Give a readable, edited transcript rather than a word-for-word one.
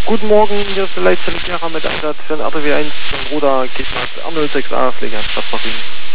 Guten Morgen, hier ist der Leitzeichen mit Einsatz für den RTW 1 von Roda, geht nach Arnold 6a, Pflegeanstalt Parking.